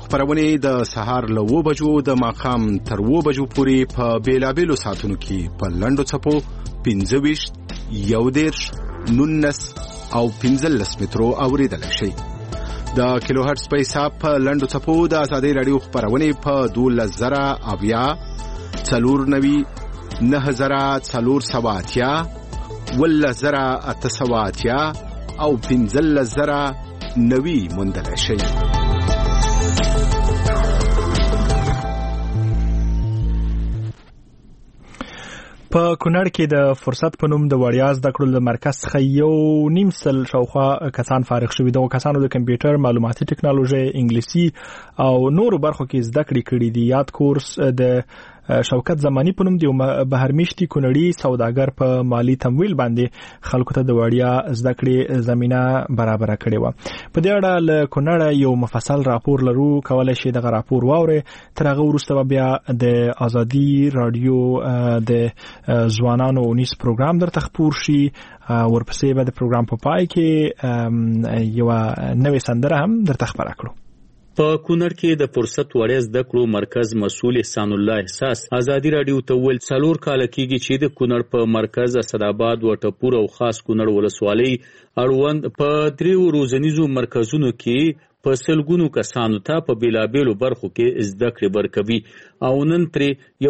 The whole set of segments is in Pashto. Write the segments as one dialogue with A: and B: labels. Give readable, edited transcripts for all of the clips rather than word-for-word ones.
A: خبرونه د سهار له 9 بجو د ماښام تر 9 بجو پورې په بیلابیلو ساعتونو کې په لنډو څپو 25 11 19 او 15 مترو اوریدل شي. د کیلو هرتز په حساب په لنډو څپو د ازادي رادیو خبرونه په 12000 اویا 490 9480 10880 او 15090 موندل شي.
B: په کونړ کې د فرصت په نوم د وړیا زده کړو د مرکز څخه 1.5 شاوخوا کسان فارغ شوي. دغه کسانو د کمپیوټر، معلوماتي ټکنالوژي، انګلیسي او نورو برخو کې زده کړې کړې دي. یاد کورس د شوکت زمانی په نوم دی بهرمیشتي کونړي سوداګر په مالی تمویل باندې خلکو ته د وړیا زده کړې زمينه برابر کړې و. په دې اړه له کونړ یو مفصل راپور لرو، کولای شئ دغه راپور واورئ. تر هغه وروسته بیا د ازادي رادیو د ځوانانو اونیس پروګرام درته خپور شي. ورپسې به د پروګرام په پای کې یو نوې سندره هم درته خبره کړو.
C: په کونړ کې د فرصت وړیا زده کړو مرکز مسؤل احسان الله احساس ازادي رادیو ته ویل 4 کال کېږي چې د کونړ په مرکز اسداباد وټپور او خاص کونړ ولسوالۍ اړوند په 3 روزنیزو مرکزونو کې په سلګونو کسانو ته په بیلابیلو برخو کې زده کړې ورکوي او نن ترې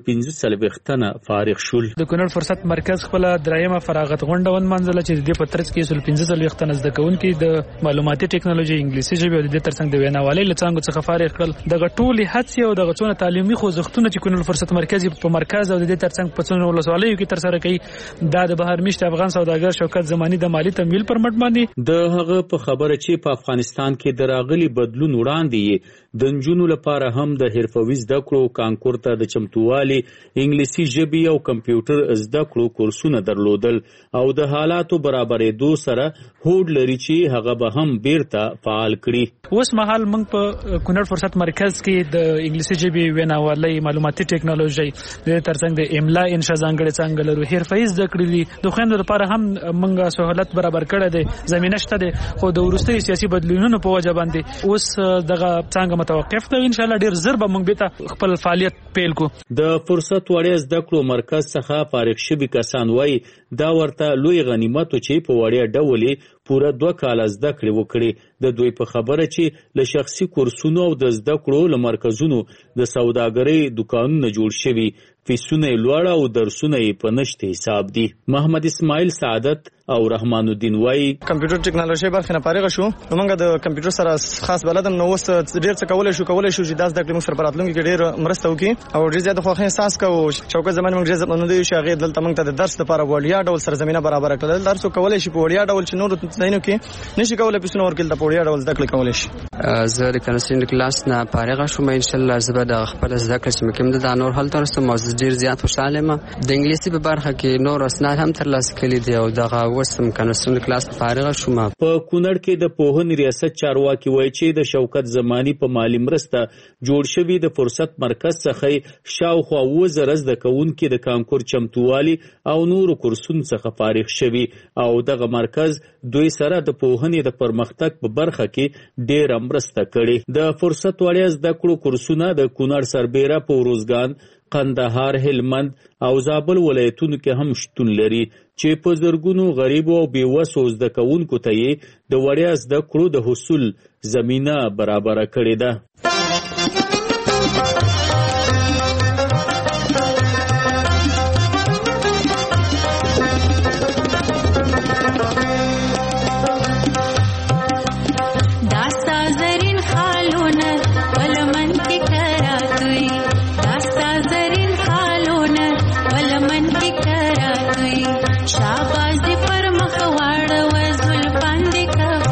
C: 115 تنه فارغ شول.
D: د کونړ فرصت مرکز خپل درایمه فراغت غونډه ونمنځله چې د پترڅ کې 115 تنه زده کوونکي د معلوماتي ټکنالوژي، انګلیسي ژبه او د څنګه د ویناوالۍ لڅنګ څخه فارغ کړل. دغه ټولي هڅې او دغه څونه تعلیمي خوځښتونه چې کونړ فرصت مرکز په مرکز او د دې ترڅنګ په څونو ولسوالیو کې تر سره کوي، دا د بهرمیشت افغان سوداګر شوکت زمانی د مالی تمویل پر مټ باندې
C: د هغه په خبره چې په افغانستان کې دراغلي بدلون وړاندې د نجونو لپاره هم د حرفوي زده کړو کانکور ته د چمتووالي، انګلیسي ژبې او کمپیوټر زده کړو کورسونه درلودل او د حالاتو برابرېدو سره هوډ لري چې هغه به هم بیرته فعال کړي.
D: اوس مهال موږ په کونړ فرصت مرکز کې د انګلیسي ژبې، ویناوالۍ، معلوماتي ټکنالوژي د ترڅنګ د املا انشاء ځانګړي څنګه لرو. حرفوي زده کړې دي د خويندو لپاره هم موږ سہولت برابر کړی دی، زمينه شته ده. خو د وروستي سیاسي بدلونونو په وجه باندې اوس دغه څنګه متوقف ده. ان شاء الله ډیر زر به موږ به خپل فعالیت پیل کو.
C: د فرصت وړیا زده کړو مرکز څخه فارغ شوي کسان وایي دا ورته لوی غنیمت چې په وړیا ډول پوره 2 کال زده کړې وکړي. د دوی په خبره چې له شخصي کورسونو او د زده کړو له مرکزونو د سوداګرۍ دکانونه جوړ شوي، فیسونه لوړ او درسونه په نشته حساب دي. محمد اسماعیل سعادت او رحمان الدین وای
E: کمپیوټر ټکنالوژي برخه نه فارغ شو. موږ د کمپیوټر سره خاص بلدم نو وست ډیر څه کولای شو چې داس د کلمو سره پراتلونکو کې ډیر مرسته وکړي او ډیر زیات خوښ احساس کوو. شوکت زمانه موږ ډیر زمونږ دی چې هغه دلته موږ ته د درس لپاره وړیا ډول سره زمينه برابر کړل. درس کولای شي په وړیا ډول چې نور ځینو کې نشي کولای په سنور کې د وړیا ډول زده کړې کولای شي.
F: زه د کنسلینګ کلاس نه فارغ شوم. ان شاء الله زه به د خپل زده کړې چې مکمل د نور حل ترسته موضوع ډیر زیات خوشاله یم. د انګلیسي په برخه کې نور اسناد هم ترلاسه کړي دي او دغه وسم کنسلینګ کلاس فارغ شوم.
C: په کونړ کې د پوهنې ریاست چارواکي وایي چې د شوکت زمانی په مالی مرسته جوړ شوی د فرصت مرکز څخه شاوخوا 1000 زده کوونکي د کانکور چمتووالي او نورو کورسونو څخه فارغ شوي او دغه مرکز دوی سره د پوهنې د پرمختګ په برخه کې ډېر مرسته کړې. د فرصت وړیا زده کړو کورسونه د کونړ سربیره په روزګان، قندهار، هلمند او زابل ولایتونو کې هم شتون لري چې په زرګونو غریب او بیوسو زده کوونکو ته یې د وړیا زده کړو د حصول زمینه برابر کړې ده.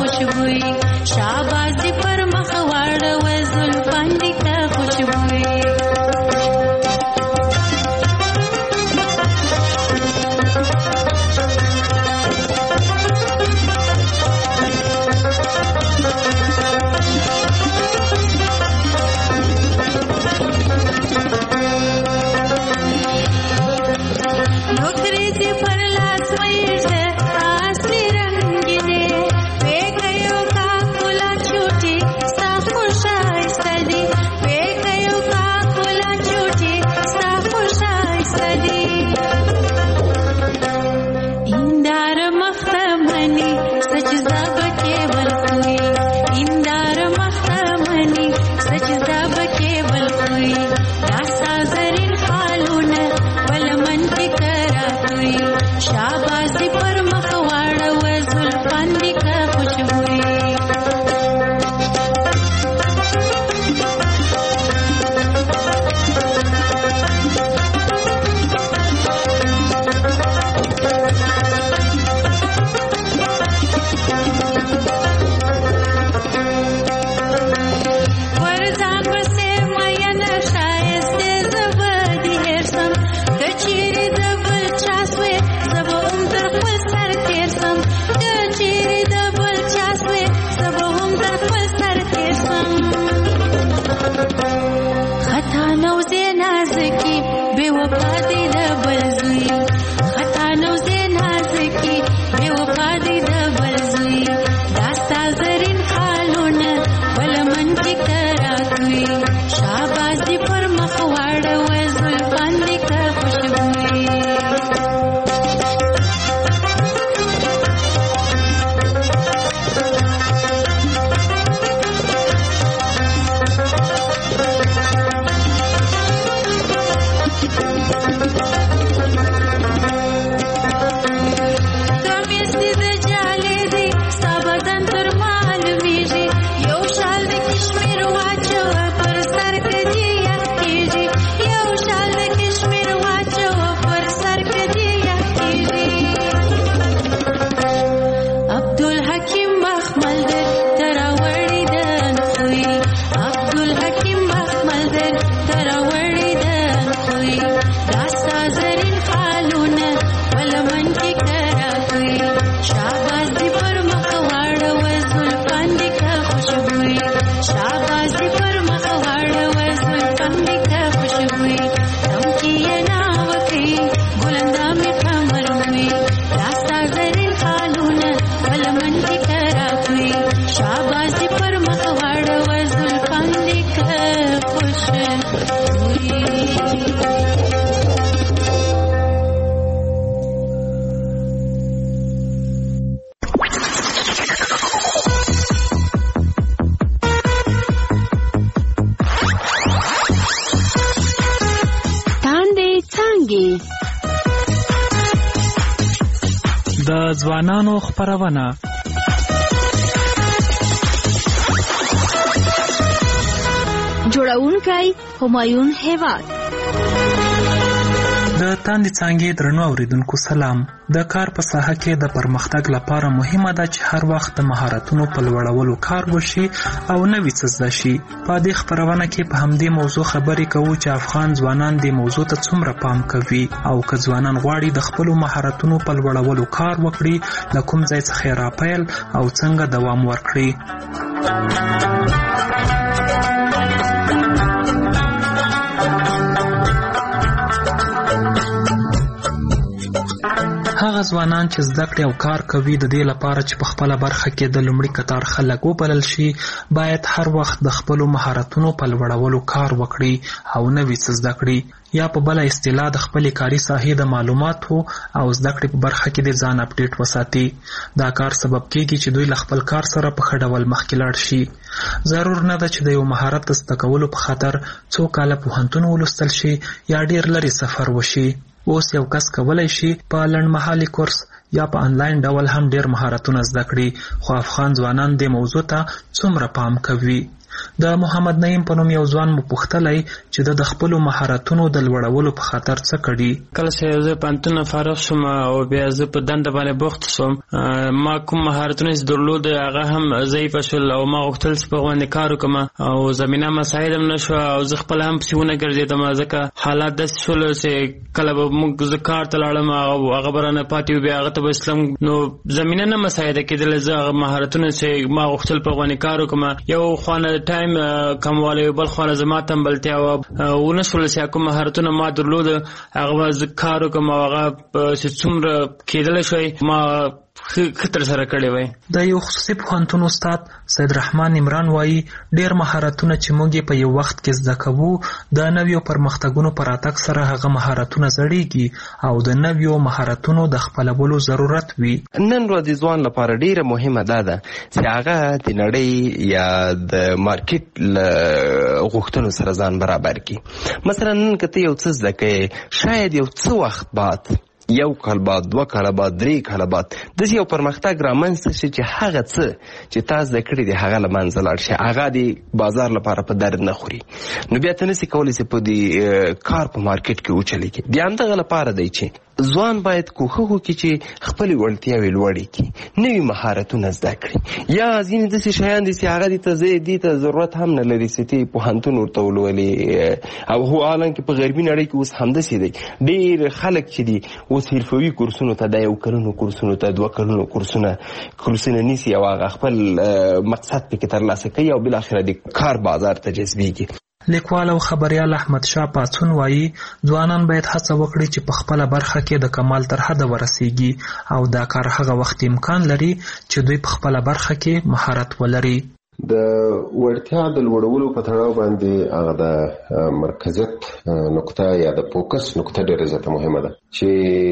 G: शाबाजी पर मखवाड़ व जुल्फान दी का खुशबू
D: د ځوانانو خپرونه
G: جوړونکی همایون هیواد.
H: د تاندې څانګې درنو اوریدونکو سلام. د کار په ساحه کې د پرمختګ لپاره مهمه ده چې هر وخت د مهارتونو په لوړولو کار وشي او نوي څه زده شي. په دې خپرونه کې په همدې موضوع خبرې کوو چې افغان ځوانان دې موضوع ته څومره پام کوي او که ځوانان غواړي د خپلو مهارتونو په لوړولو کار وکړي له کوم ځای څخه یې راپیل او څنګه دوام ورکړي. هغه ځوانان چې زده کړې او کار کوي د دې لپاره چې په خپله برخه کې د لومړي کتار خلک وبلل شي باید هر وخت د خپلو مهارتونو په لوړولو کار وکړي او نوي څه زده کړي، یا په بله اصطلاح د خپلې کاري ساحې د معلوماتو او زده کړې په برخه کې د ځان اپډیټ وساتي. دا کار سبب کېږي چې دوی له خپل کار سره په ښه ډول مخکې لاړ شي. ضرور نه ده چې د یو مهارت د زده کولو په خاطر څو کاله پوهنتون ولوستل شي یا ډېر لرې سفر وشي. اوس یو کس کولی شي په لنډمهالي کورس یا په آنلاین ډول هم ډېر مهارتونه زده کړي، خو افغان ځوانان دې موضوع ته څومره پام کوي؟ د محمد نعیم په نوم یو ځوان مو پوښتلی چې د خپلو مهارتونو د لوړولو په خاطر څه کړي.
I: کله چې زه پوهنتون فارغ شوم او بیا زه په دنده باندې بوخت شوم، ما کوم مهارتونه چې درلود هغه هم ضعیفه شول او ما غوښتل چې په هغو باندې کار وکړم او زمینه مساعد هم نه شوه او زه خپله هم پسې ونه ګرځېدم، ځکه حالات داسې شول چې کله به زه کار ته لاړم هغه به رانه پاتې و، بیا هغه ته به اسلم، نو زمینه نه مساعده کېدله. زه هغه مهارتونه چې ما غوښتل په هغو باندې کار وکړم، یو خوانه ټایم کموالی، بل خواله زما تنبلتیا ونه شوله چې کوم مهارتونه ما درلود هغه به زه کار وکړم او هغه چې څومره کېدلی شوی ما خطر سره کړی وای.
H: د یو خصوصي پوهنتون استاد سید رحمان عمران وایي ډېر مهارتونه چې موږ په یو وخت کې زده کوو د نویو پرمختګونو په راتګ سره هغه مهارتونه زړېږي او د نویو مهارتونو د خپلولو ضرورت وي.
J: نن ورځ ځوان لپاره ډېره مهمه ده چې هغه د نړۍ یا د مارکیټ له غوښتنو سره ځان برابر کړي. مثلا نن که ته یو څه زده کوې، شاید یو څه وخت بعد، یو کال بعد، 2 کاله بعد، 3 کاله بعد داسې یو پرمختګ رامنځته شي چې هغه څه چې تا زده کړي دي هغه له منځه لاړ شي، هغه د بازار لپاره په درد نه خوري، نو بیا ته نسې کولی چې په دې کار په مارکیټ کې وچلېږي. بیا همدغه لپاره دی چې ځوان باید کوښښ وکړي چې خپلې وړتیاوې لوړې کړي، نوي مهارتونه زده کړي. یا ځینې داسې شیان دي چې هغه دې ته ضرورت هم نه لري چې ته پوهنتون ورته ولولې، او هو حالانکې په غربي نړۍ کې اوس همداسې دی. ډېر خلک چې دي اوس حرفوي کورسونو ته، د 1 کلونو کورسونو ته، 2 کلونو کورسونه نیسي او هغه خپل مقصد پکې ترلاسه کوي او بالاخره د کار بازار ته جذبېږي.
H: لیکوال او خبریال احمد شاه پاڅون وایي ځوانان باید هڅه وکړي چې په خپله برخه کې د کمال تر حده ورسیږي او دا کار هغه وخت امکان لري چې دوی په خپله برخه کې مهارت ولري.
K: د وړتیا د لوړولو په تړاو باندې هغه د مرکزیت نقطه یا د فوکس نقطه ډېره زیاته مهمه ده چې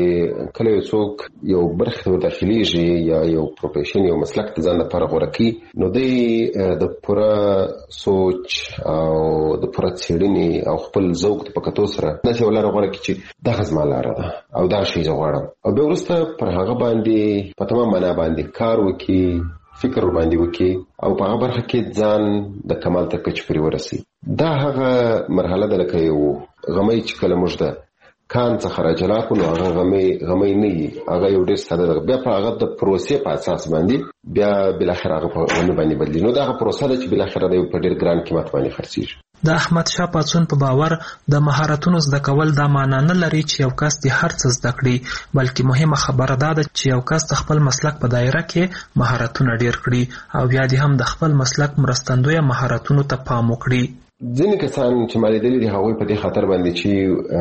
K: کله یو څوک یو برخه ته داخليږي یا یو پروفیشن یو مسلک ته ځان لپاره غوره کوي، نو دی د پوره سوچ او د پوره څېړنې او خپل ذوق په کتو سره داسې یو لاره غوره کوي چې دغه زما لاره ده او دا شی زه غواړم، او بیا وروسته پر هغه باندې په تمام معنا باندې کار وکړي، فکر باندې وکړي او په هغه برخه کې ځان د کمال ته کچ پورې ورسي. دا هغه مرحله ده لکه یو غمی چې کله موږ ده کان څخه راجلا کړو، هغه غمی نه وي، هغه یو ډېر ساده ده. بیا په هغه د پروسې په اساس باندې بیا بالاخره هغه په غمی باندې بدلي، نو دا هغه پروسه ده چې بالاخره د په ډېر ګران قیمت باندې خرڅېږي.
H: د احمد شاه پاڅون په باور د مهارتونو زده کول دا معنا نه لري چې یو کس د هر څه زده کړي، بلکې مهمه خبره دا ده چې یو کس د خپل مسلک په دایره کې مهارتونه ډېر کړي او بیا دې هم د خپل مسلک مرستندویه مهارتونو ته پام وکړي.
K: ځینې کسان چې ما لیدلي دي هغوی په دې خاطر باندې چې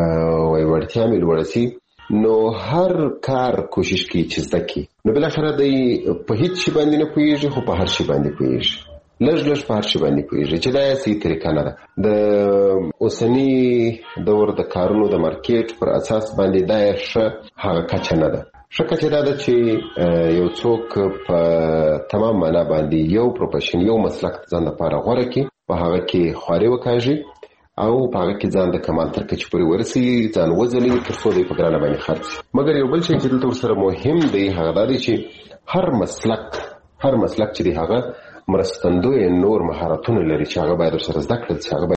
K: وړتیا مې لوړه سي، نو هر کار کوشش کوي چې زده کړي، نو بالاخره دی په هیڅ شي باندې نه پوهېږي خو په هر شي باندې پوهېږي. لږ په هر شي باندې پوهیږي چې دا صحیح طریقه نه ده. د اوسنی دور د کارونو د مارکیټ پر اساس باندې دا ښه هغه کچه نه ده. ښه کچه دا ده چې یو څوک په تمام معنا باندې یو پروفیشن یو مسلک ځان لپاره غوره کړي، په هغه کې خواري وکاږي او په هغه کې ځان د کمال تر کچې پورې ورسي، ځان وځلي تر څو د په ګرانه باندې خرڅ. مګر یو بل شی چې دلته ورسره مهم دی هغه دا دی چې هر مسلک چې دی هغه مرستندوی نور مهارتونه لري چې هغه باید ورسره زده کړل شي، هغه